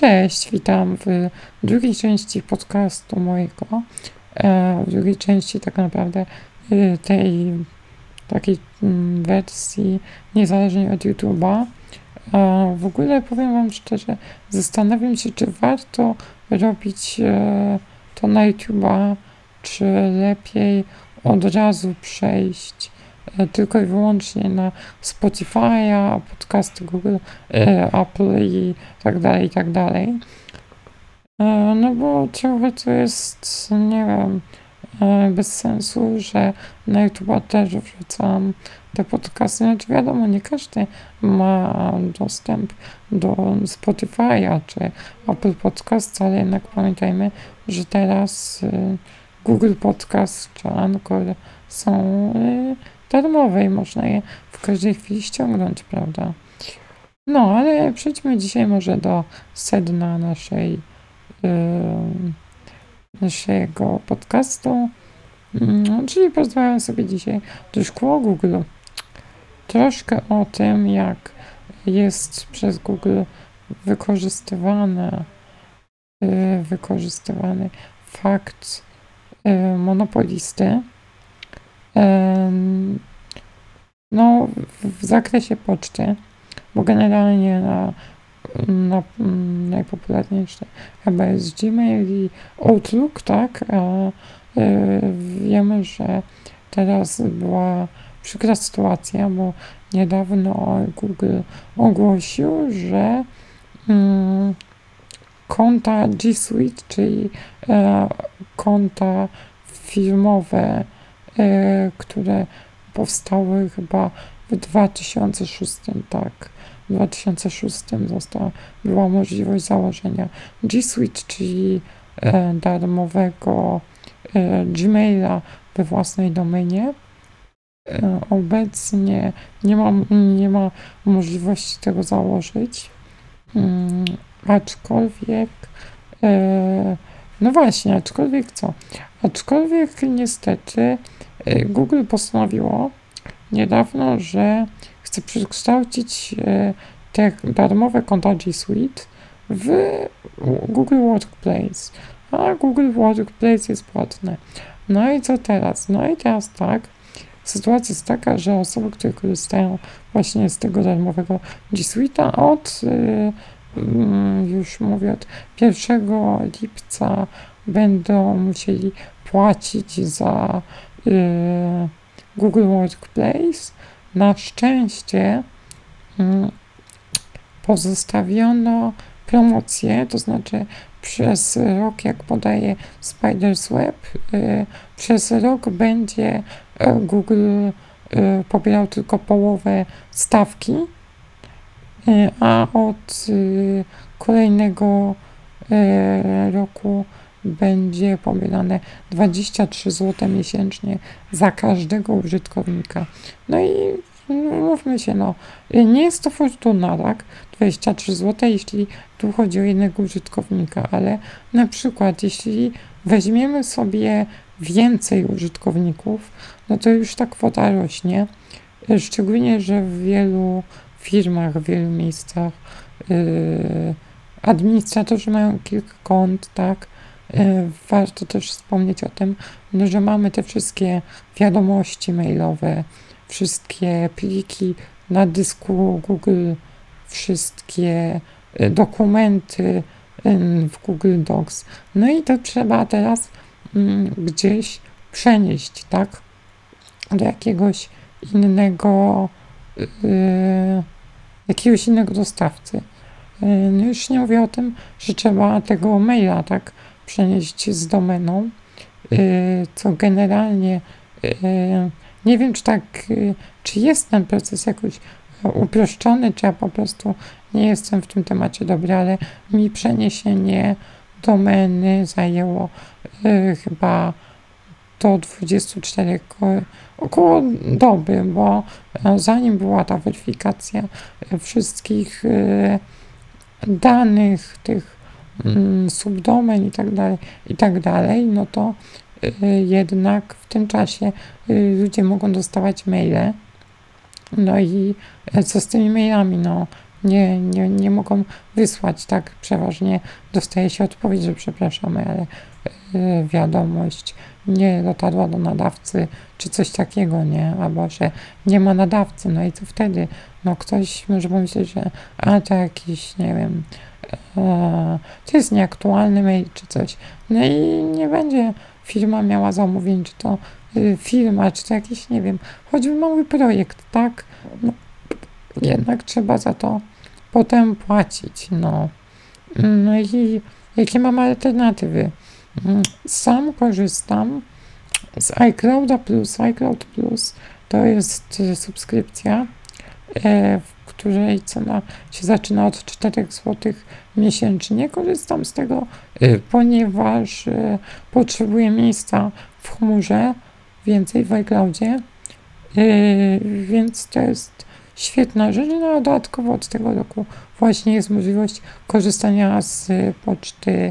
Cześć, witam w drugiej części podcastu mojego. W drugiej części tak naprawdę tej takiej wersji niezależnej od YouTube'a. W ogóle powiem Wam szczerze, zastanawiam się, czy warto robić to na YouTube'a, czy lepiej od razu przejść tylko i wyłącznie na Spotify'a, podcasty Google, Apple i tak dalej, i tak dalej. No bo trochę to jest, nie wiem, bez sensu, że na YouTube'a też wrzucam te podcasty. Znaczy wiadomo, nie każdy ma dostęp do Spotify'a czy Apple Podcast, ale jednak pamiętajmy, że teraz Google Podcast czy Anchor są darmowe i można je w każdej chwili ściągnąć, prawda? No, ale przejdźmy dzisiaj może do sedna naszego podcastu, czyli porozmawiam sobie dzisiaj troszkę o Google. Troszkę o tym, jak jest przez Google wykorzystywany fakt monopolisty. No, w zakresie poczty, bo generalnie na najpopularniejsze chyba jest Gmail i Outlook, tak? Wiemy, że teraz była przykra sytuacja, bo niedawno Google ogłosił, że konta G Suite, czyli konta firmowe, które powstały chyba w 2006, tak. W 2006 była możliwość założenia G Suite, czyli darmowego Gmaila we własnej domenie. Obecnie nie ma możliwości tego założyć, aczkolwiek no właśnie, aczkolwiek co? Aczkolwiek niestety Google postanowiło niedawno, że chce przekształcić te darmowe konta G Suite w Google Workplace, a Google Workplace jest płatne. No i co teraz? No i teraz tak, sytuacja jest taka, że osoby, które korzystają właśnie z tego darmowego G Suite'a już mówię, od 1 lipca będą musieli płacić za Google Workplace. Na szczęście pozostawiono promocję, to znaczy przez rok, jak podaje Spider's Web, przez rok będzie Google pobierał tylko połowę stawki, a od kolejnego roku będzie pobierane 23 zł miesięcznie za każdego użytkownika. No i mówmy się, no, nie jest to fortuna, tak? 23 zł, jeśli tu chodzi o jednego użytkownika, ale na przykład jeśli weźmiemy sobie więcej użytkowników, no to już ta kwota rośnie. Szczególnie, że w wielu firmach, w wielu miejscach administratorzy mają kilka kont, tak? Warto też wspomnieć o tym, no, że mamy te wszystkie wiadomości mailowe, wszystkie pliki na dysku Google, wszystkie dokumenty w Google Docs. No i to trzeba teraz gdzieś przenieść, tak? Do jakiegoś innego dostawcy. No już nie mówię o tym, że trzeba tego maila, tak, przenieść z domeną, co generalnie nie wiem, czy jest ten proces jakoś uproszczony, czy ja po prostu nie jestem w tym temacie dobry, ale mi przeniesienie domeny zajęło chyba do 24 około doby, bo zanim była ta weryfikacja wszystkich danych, tych subdomen i tak dalej, no to jednak w tym czasie ludzie mogą dostawać maile. No i co z tymi mailami? No, nie mogą wysłać, tak? Przeważnie dostaje się odpowiedź, że przepraszamy, ale wiadomość nie dotarła do nadawcy, czy coś takiego, nie? Albo, że nie ma nadawcy, no i co wtedy? No ktoś może pomyśleć, że to jakiś, nie wiem, to jest nieaktualny mail, czy coś. No i nie będzie firma miała zamówień, czy to firma, czy to jakiś, nie wiem, choćby mały projekt, tak? No, jednak trzeba za to potem płacić, no. No i jakie mam alternatywy? Sam korzystam z iClouda Plus. iCloud Plus to jest subskrypcja, w której cena się zaczyna od 4 zł miesięcznie. Korzystam z tego, ponieważ potrzebuję miejsca w chmurze, więcej w iCloudzie, więc to jest świetna rzecz. No a dodatkowo od tego roku właśnie jest możliwość korzystania z poczty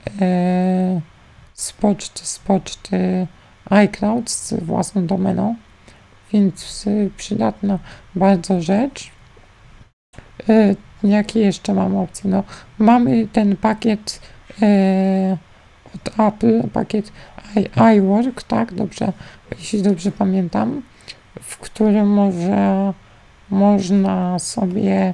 iCloud z własną domeną, więc przydatna bardzo rzecz. Jakie jeszcze mamy opcje? No, mamy ten pakiet od Apple, pakiet iWork, tak, dobrze, jeśli dobrze pamiętam, w którym można sobie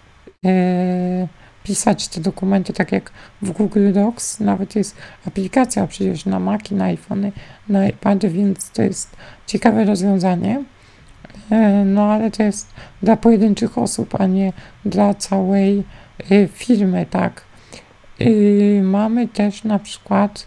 pisać te dokumenty tak jak w Google Docs. Nawet jest aplikacja przecież na Maci, na iPhony, na iPady, więc to jest ciekawe rozwiązanie. No ale to jest dla pojedynczych osób, a nie dla całej firmy, tak. Mamy też na przykład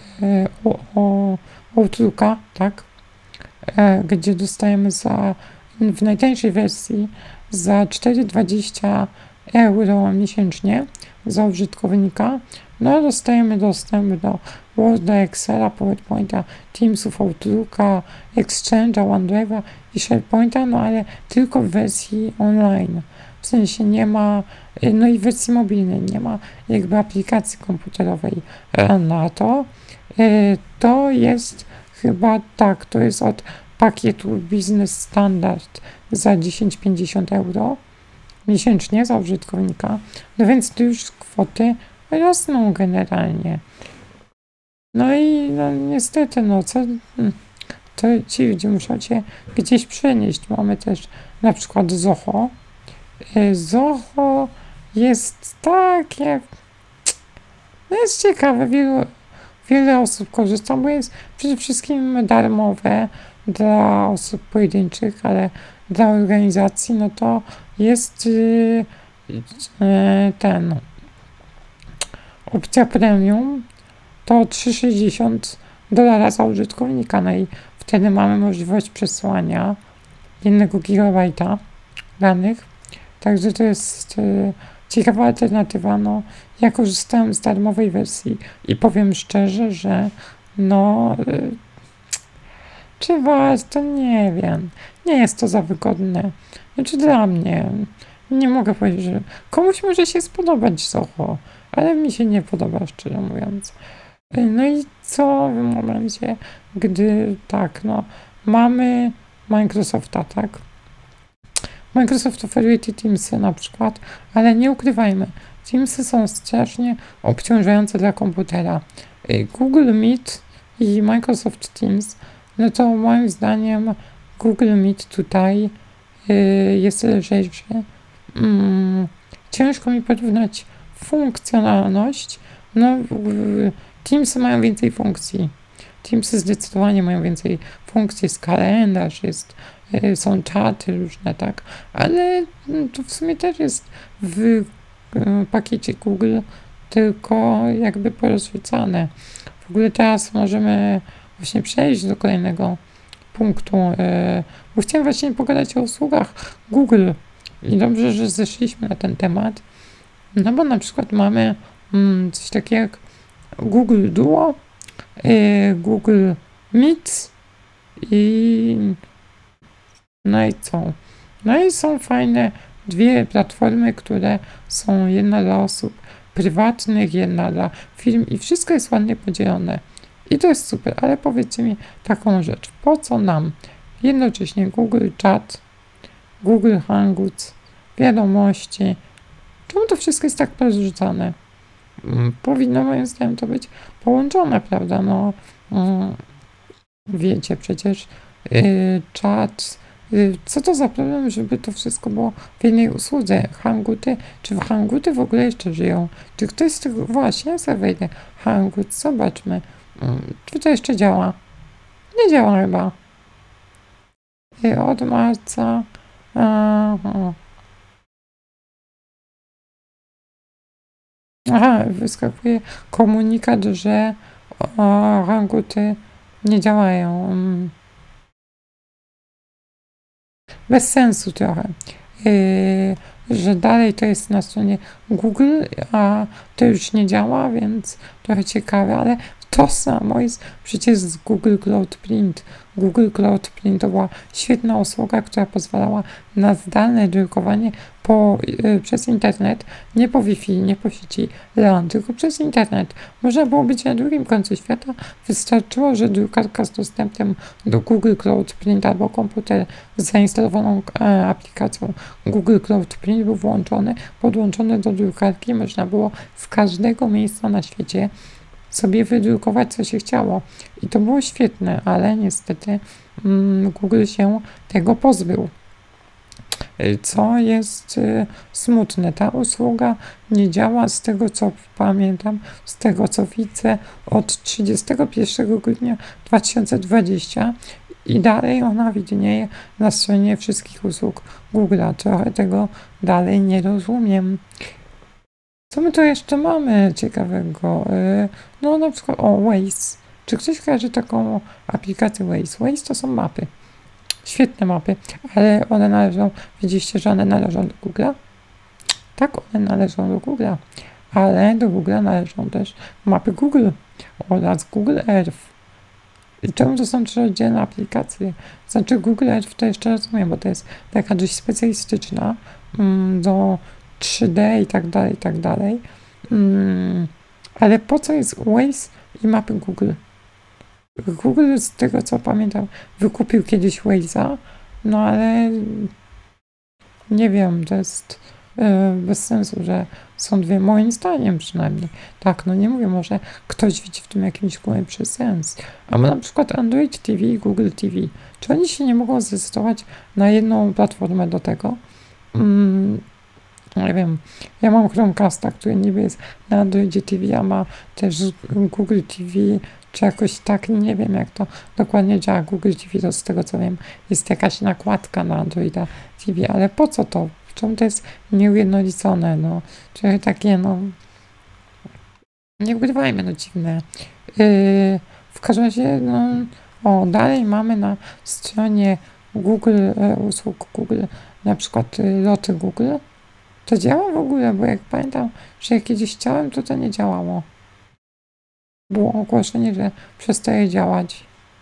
Outlooka, tak, gdzie dostajemy w najtańszej wersji za 4,20 euro miesięcznie za użytkownika. No dostajemy dostęp do Worda, Excela, PowerPointa, Teamsów, Outlooka, Exchange'a, OneDrive'a i SharePointa, no ale tylko w wersji online. W sensie nie ma, no i w wersji mobilnej nie ma jakby aplikacji komputerowej na to. To jest chyba tak, to jest od pakietu Business Standard za 10,50 euro miesięcznie za użytkownika, no więc tu już kwoty rosną generalnie. No i no, niestety, no co, to ci ludzie muszą się gdzieś przenieść. Mamy też na przykład Zoho. Zoho jest takie, no jest ciekawe, wiele osób korzysta, bo jest przede wszystkim darmowe dla osób pojedynczych, ale dla organizacji, no to jest opcja premium to $3,60 za użytkownika, no i wtedy mamy możliwość przesłania 1 GB danych, także to jest ciekawa alternatywa. No, ja korzystałem z darmowej wersji i powiem szczerze, że no czy warto? Nie wiem. Nie jest to za wygodne. Znaczy dla mnie. Nie mogę powiedzieć, że komuś może się spodobać Zoho, ale mi się nie podoba, szczerze mówiąc. No i co w momencie, gdy tak, no, mamy Microsofta, tak? Microsoft oferuje Teamsy na przykład, ale nie ukrywajmy, Teamsy są strasznie obciążające dla komputera. Google Meet i Microsoft Teams, no to moim zdaniem Google Meet tutaj jest lżejszy. Ciężko mi porównać funkcjonalność. No, Teamsy mają więcej funkcji. Teamsy zdecydowanie mają więcej funkcji. Jest kalendarz, są czaty różne, tak. Ale to w sumie też jest w pakiecie Google, tylko jakby porozrzucane. W ogóle teraz możemy właśnie przejść do kolejnego punktu, bo chciałem właśnie pogadać o usługach Google i dobrze, że zeszliśmy na ten temat, no bo na przykład mamy coś takiego jak Google Duo, Google Meet i no i co? No i są fajne dwie platformy, które są jedna dla osób prywatnych, jedna dla firm i wszystko jest ładnie podzielone. I to jest super, ale powiedzcie mi taką rzecz. Po co nam jednocześnie Google Chat, Google Hangouts, wiadomości, Czemu to wszystko jest tak porozrzucane? Powinno moim zdaniem to być połączone, prawda? No, wiecie, przecież czat, co to za problem, żeby to wszystko było w jednej usłudze? Hangouty, czy w Hangouty w ogóle jeszcze żyją? Czy ktoś z tych, właśnie, ja sobie wejdę, Hangout, zobaczmy, czy to jeszcze działa? Nie działa chyba. Od marca, aha, wyskakuje komunikat, że Hangouty nie działają. Bez sensu trochę. Że dalej to jest na stronie Google, a to już nie działa, więc trochę ciekawe, ale to samo jest przecież z Google Cloud Print. Google Cloud Print to była świetna usługa, która pozwalała na zdalne drukowanie przez internet, nie po Wi-Fi, nie po sieci LAN, tylko przez internet. Można było być na drugim końcu świata. Wystarczyło, że drukarka z dostępem do Google Cloud Print albo komputer z zainstalowaną aplikacją Google Cloud Print był włączony, podłączony do drukarki. Można było z każdego miejsca na świecie sobie wydrukować, co się chciało. I to było świetne, ale niestety Google się tego pozbył. Co jest smutne. Ta usługa nie działa, z tego co pamiętam, z tego co widzę, od 31 grudnia 2020 i dalej ona widnieje na stronie wszystkich usług Google'a. Trochę tego dalej nie rozumiem. Co my tu jeszcze mamy ciekawego? No na przykład, Waze. Czy ktoś kojarzy taką aplikację Waze? Waze to są mapy. Świetne mapy, ale one należą, widzieliście, że one należą do Google'a? Tak, one należą do Google'a, ale do Google'a należą też mapy Google oraz Google Earth. I czemu to są trzy oddzielne aplikacje? Znaczy Google Earth to jeszcze rozumiem, bo to jest taka dość specjalistyczna do 3D i tak dalej, i tak dalej. Ale po co jest Waze i mapy Google? Google, z tego co pamiętam, wykupił kiedyś Waze'a, no ale nie wiem, to jest bez sensu, że są dwie, moim zdaniem przynajmniej. Tak, no nie mówię, może ktoś widzi w tym jakimś głębszy sens. A na przykład Android TV i Google TV. Czy oni się nie mogą zdecydować na jedną platformę do tego? Nie wiem, ja mam Chromecasta, który niby jest na Androidzie TV, a ma też Google TV, czy jakoś tak, nie wiem jak to dokładnie działa. Google TV to z tego co wiem jest jakaś nakładka na Androida TV, ale po co to? Czemu to jest nieujednolicone? No, trochę takie, no, nie ukrywajmy, no dziwne. W każdym razie, no, dalej mamy na stronie Google, usług Google, na przykład loty Google. To działa w ogóle, bo jak pamiętam, że jak kiedyś chciałem, to nie działało. Było ogłoszenie, że przestaje działać.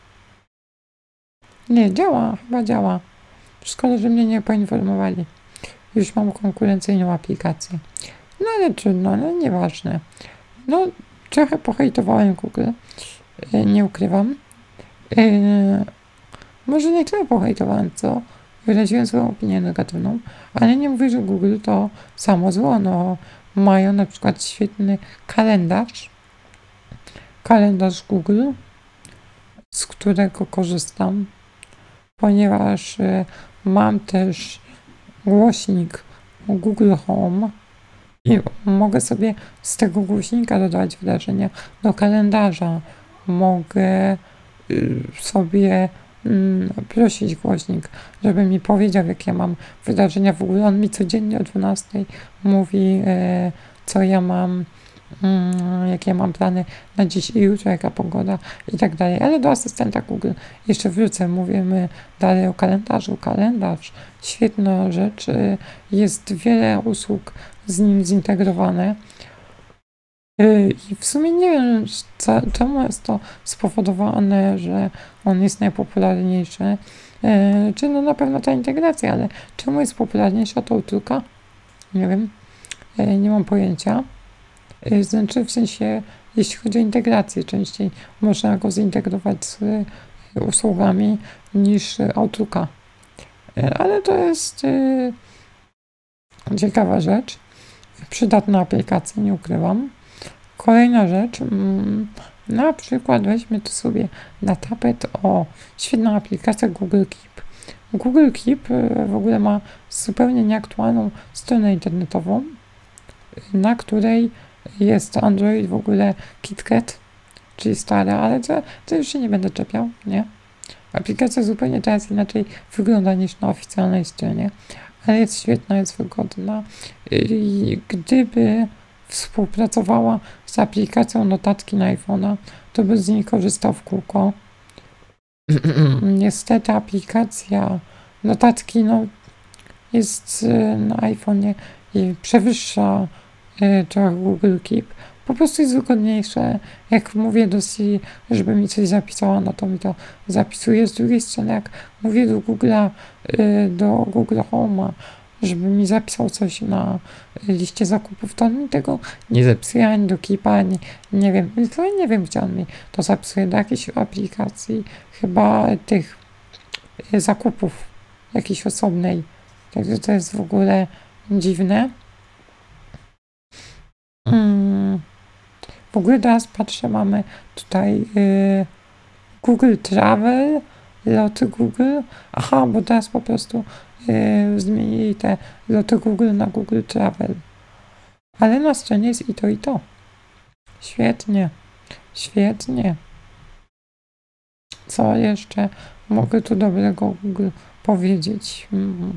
Nie, działa, chyba działa. Szkoda, że mnie nie poinformowali. Już mam konkurencyjną aplikację. No ale trudno, no nieważne. No, trochę pohejtowałem Google. Nie ukrywam. Może nie tyle pohejtowałem, co wyraziłem swoją opinię negatywną, ale nie mówię, że Google to samo zło. No, mają na przykład świetny kalendarz Google, z którego korzystam, ponieważ mam też głośnik Google Home i mogę sobie z tego głośnika dodawać wydarzenia do kalendarza. Mogę sobie prosić głośnik, żeby mi powiedział, jakie mam wydarzenia w ogóle. On mi codziennie o 12 mówi, co ja mam, jakie mam plany na dziś i jutro, jaka pogoda i tak dalej. Ale do asystenta Google jeszcze wrócę. Mówimy dalej o kalendarzu. Kalendarz, świetna rzecz. Jest wiele usług z nim zintegrowane. I w sumie nie wiem, czemu jest to spowodowane, że on jest najpopularniejszy. Czy no na pewno ta integracja, ale czemu jest popularniejsza to Outlooka? Nie wiem. Nie mam pojęcia. Znaczy w sensie, jeśli chodzi o integrację, częściej można go zintegrować z usługami niż Outlooka. Ale to jest ciekawa rzecz. przydatna aplikacja, nie ukrywam. Kolejna rzecz, na przykład weźmy to sobie na tapet, świetna aplikacja Google Keep. Google Keep w ogóle ma zupełnie nieaktualną stronę internetową, na której jest Android w ogóle KitKat, czyli stare, ale to już się nie będę czepiał, nie? Aplikacja zupełnie teraz inaczej wygląda niż na oficjalnej stronie, ale jest świetna, jest wygodna. I gdyby współpracowała z aplikacją notatki na iPhone'a, to by z niej korzystał w kółko. Niestety aplikacja notatki jest na iPhone'ie i przewyższa trochę Google Keep. Po prostu jest wygodniejsze. Jak mówię do Siri, żeby mi coś zapisała, no to mi to zapisuje. Z drugiej strony, jak mówię do Google Home'a, żeby mi zapisał coś na liście zakupów, to on mi tego nie zapisuje ani do Keepa, ani nie wiem. Nie wiem, gdzie on mi to zapisuje. Do jakiejś aplikacji, chyba tych zakupów jakiejś osobnej. Także to jest w ogóle dziwne. W ogóle teraz patrzę, mamy tutaj Google Travel, loty Google. Aha, bo teraz po prostu zmienili te loty Google na Google Travel. Ale na stronie jest i to, i to. Świetnie. Świetnie. Co jeszcze mogę tu dobrego Google powiedzieć?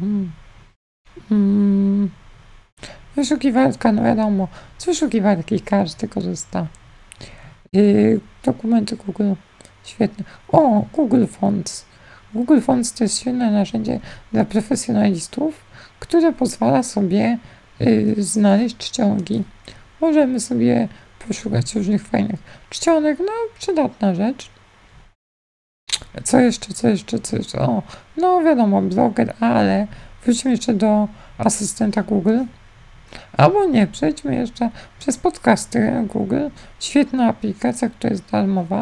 Wyszukiwarka, no wiadomo, z wyszukiwarki każdy korzysta. Dokumenty Google, świetne. Google Fonts. Google Fonts to jest świetne narzędzie dla profesjonalistów, które pozwala sobie znaleźć czcionki. Możemy sobie poszukać różnych fajnych czcionek, przydatna rzecz. Co jeszcze? No wiadomo, bloger, ale wróćmy jeszcze do asystenta Google. Albo nie, przejdźmy jeszcze przez podcasty Google. Świetna aplikacja, która jest darmowa.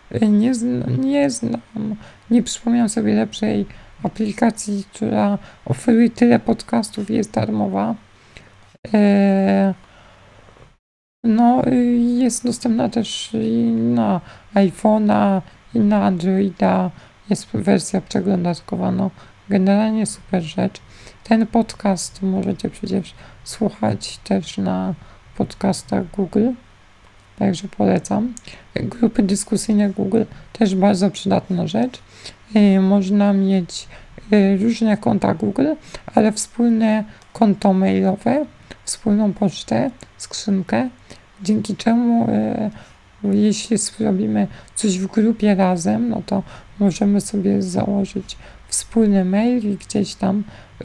Nie przypomniałem sobie lepszej aplikacji, która oferuje tyle podcastów i jest darmowa. Jest dostępna też i na iPhone'a, i na Androida. Jest wersja przeglądarkowa. Generalnie super rzecz. Ten podcast możecie przecież słuchać też na podcastach Google, także polecam. Grupy dyskusyjne Google też bardzo przydatna rzecz. Można mieć różne konta Google, ale wspólne konto mailowe, wspólną pocztę, skrzynkę, dzięki czemu jeśli zrobimy coś w grupie razem, no to możemy sobie założyć wspólny mail i gdzieś tam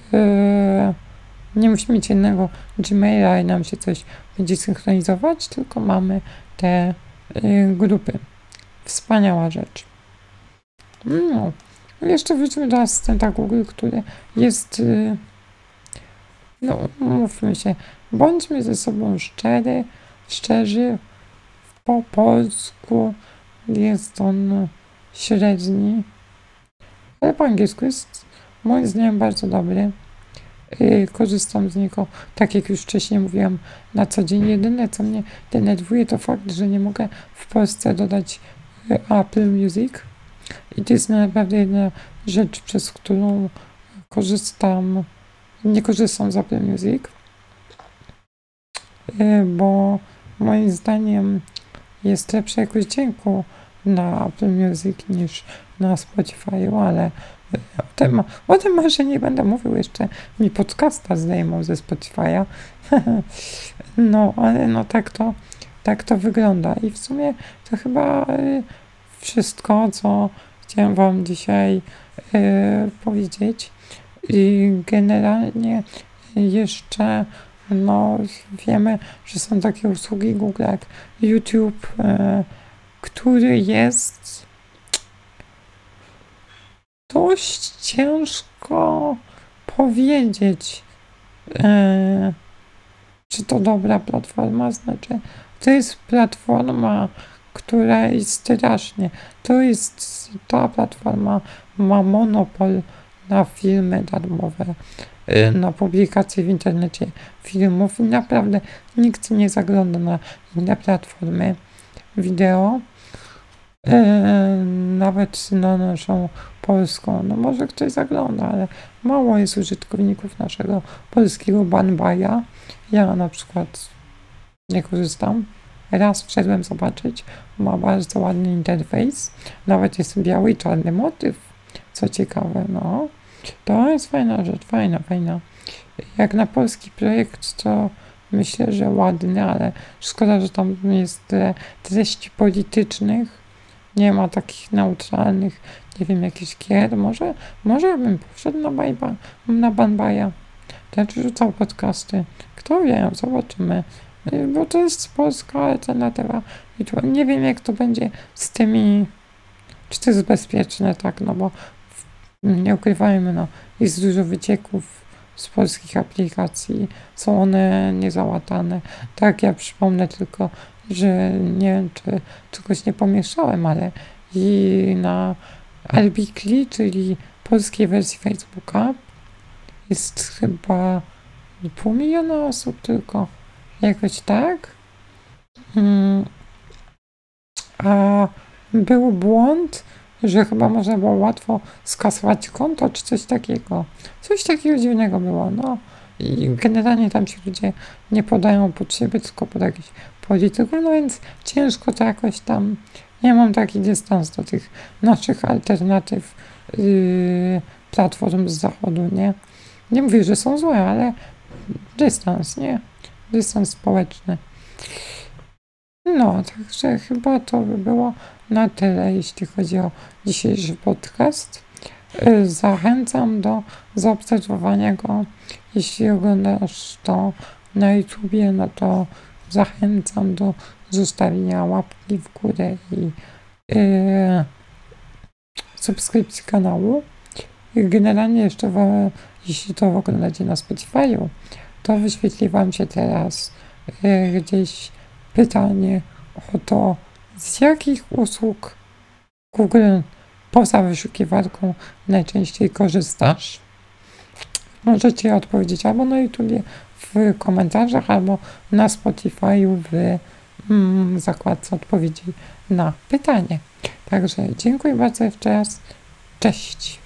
nie musimy mieć jednego Gmaila i nam się coś będzie synchronizować, tylko mamy te grupy. Wspaniała rzecz. Jeszcze wróćmy do asystenta Google, który jest, mówmy się, bądźmy ze sobą szczerzy. Po polsku jest on średni, ale po angielsku jest moim zdaniem bardzo dobry. Korzystam z niego, tak jak już wcześniej mówiłam, na co dzień. Jedyne, co mnie denerwuje, to fakt, że nie mogę w Polsce dodać Apple Music. I to jest naprawdę jedna rzecz, przez którą nie korzystam z Apple Music, bo moim zdaniem jest lepsza jakość dźwięku na Apple Music niż na Spotify'u, ale o tym może nie będę mówił, jeszcze mi podcasta zdejmą ze Spotify'a. Ale tak to wygląda. I w sumie to chyba wszystko, co chciałem wam dzisiaj powiedzieć. I generalnie jeszcze wiemy, że są takie usługi Google jak YouTube, który jest dość ciężko powiedzieć, czy to dobra platforma, znaczy to jest platforma, która jest strasznie, ta platforma ma monopol na filmy darmowe, na publikacje w internecie filmów i naprawdę nikt nie zagląda na inne platformy wideo, nawet na naszą polską. No może ktoś zagląda, ale mało jest użytkowników naszego polskiego Banbaya. Ja na przykład nie korzystam. Raz wszedłem zobaczyć, ma bardzo ładny interfejs, nawet jest biały i czarny motyw, co ciekawe, no. To jest fajna rzecz, fajna. Jak na polski projekt, to myślę, że ładny, ale szkoda, że tam jest treści politycznych, nie ma takich neutralnych, nie wiem, jakichś gier, może bym poszedł na Banbaya, też rzucał podcasty, kto wie, zobaczymy, bo to jest polska alternatywa i tu nie wiem, jak to będzie z tymi, czy to jest bezpieczne, tak, no bo nie ukrywajmy, no, jest dużo wycieków z polskich aplikacji, są one niezałatane. Tak, ja przypomnę tylko, że nie wiem, czy czegoś nie pomieszałem, ale i na Albikli, czyli polskiej wersji Facebooka, jest chyba 500 000 osób tylko. Jakoś tak. A był błąd, że chyba można było łatwo skasować konto, czy coś takiego. Coś takiego dziwnego było, no. I generalnie tam ci ludzie nie podają pod siebie, tylko pod jakiś polityków, no więc ciężko to jakoś tam. Ja mam taki dystans do tych naszych alternatyw platform z zachodu, nie? Nie mówię, że są złe, ale dystans, nie? Dystans społeczny. No, także chyba to by było na tyle, jeśli chodzi o dzisiejszy podcast. Zachęcam do zaobserwowania go. Jeśli oglądasz to na YouTubie, no to zachęcam do zostawienia łapki w górę i subskrypcji kanału. Generalnie jeszcze, jeśli to oglądacie na Spotify'u, to wyświetli wam się teraz gdzieś pytanie o to, z jakich usług Google poza wyszukiwarką najczęściej korzystasz. Możecie odpowiedzieć albo na YouTubie w komentarzach, albo na Spotify'u w zakładce odpowiedzi na pytanie. Także dziękuję bardzo jeszcze raz. Cześć.